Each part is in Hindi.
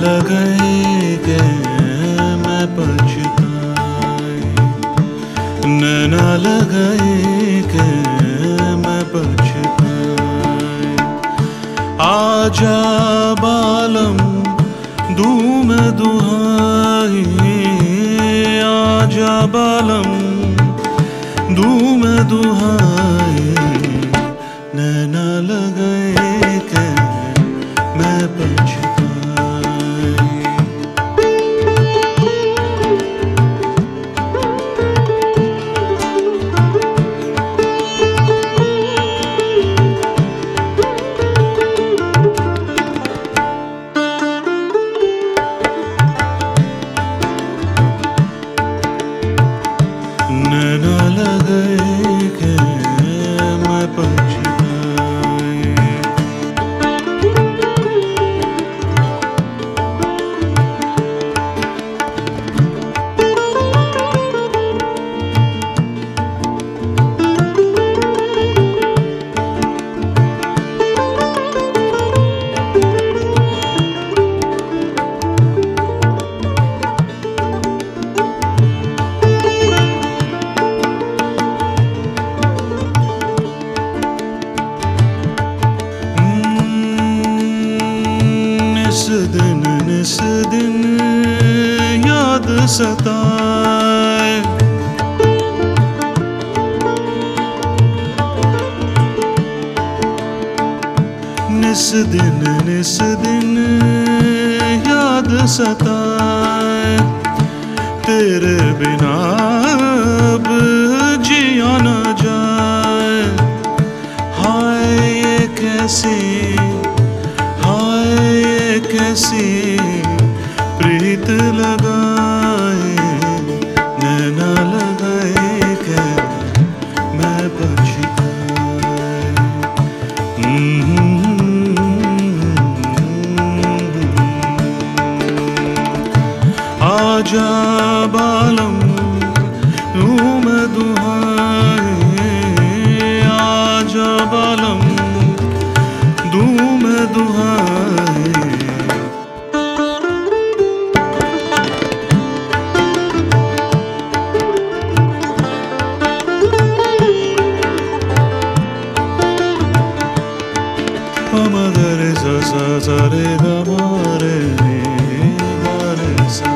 लगाए के मैं पछताए, नैना लगाए के मैं पछताए। आजा बालम दूं मैं दुहाई, आजा बालम दूं मैं दुहाई, नैना लगाए के मैं पछताए। नैना लगाए के मैं पछताए। निस दिन याद सताए, निस दिन याद सताए। तेरे बिना अब जिया न जाए, हाय ये कैसी, हाय ये कैसी प्रीत लगाए, नैना लगाए के मैं पछताए। आजा बालम दूं मैं दुहाई, आजा बालम दूं मैं दुहाई। मगरे सा सा सा रे गा मा रे गा रे सा।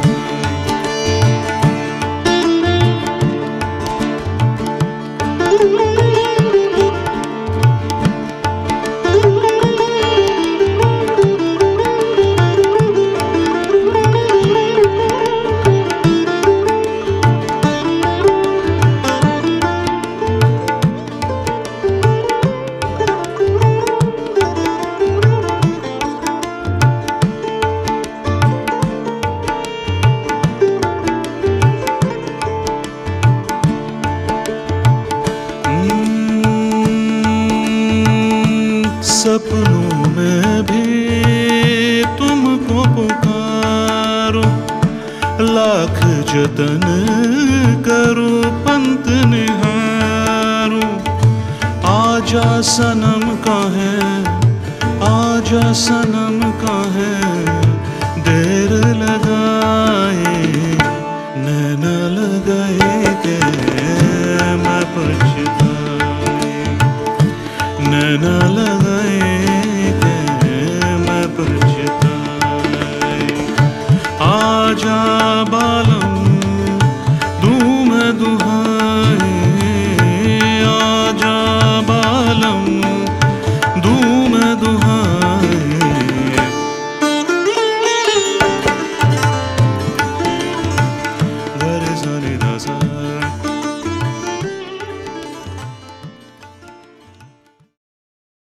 सपनों में भी तुमको पुकारो, लाख जतन करो पंत निहारो। आजा सनम काहे, आजा सनम काहे देर लगाए, नैना लगाए के मैं पछताए, नैना लगाए